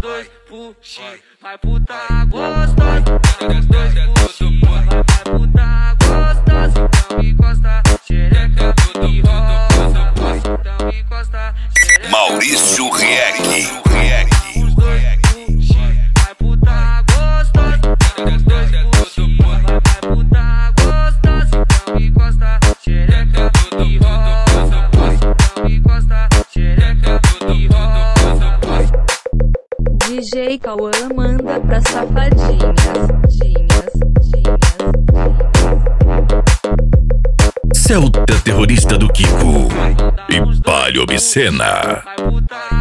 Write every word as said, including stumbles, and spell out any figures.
dois puxi, vai puta gostosa. Os dois puxi, vai puta gostosa. Então encosta, xereca e rosa. Então encosta, xereca. Maurício Rieck. Os dois puxi, vai puta gostosa. Os dois puxi, vai puta gostosa. Então encosta, xereca e rosa. Então encosta, xereca e rosa. D J Cauã manda pra safadinhas, dinhas, dinhas, Celta terrorista do Kiko e Palha Obscena. Vai puta